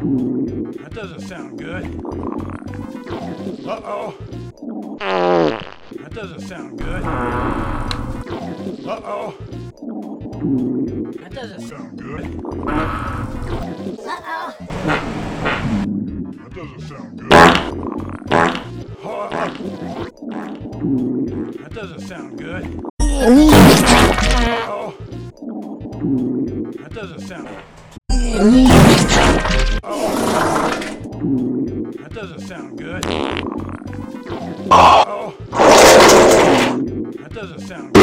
That doesn't sound good. Uh-oh. That doesn't sound good. Uh-oh. That doesn't sound good. Uh-oh. That doesn't sound good. That doesn't sound good. Uh-oh. That doesn't sound good. That doesn't sound good. Uh-oh. That doesn't sound good.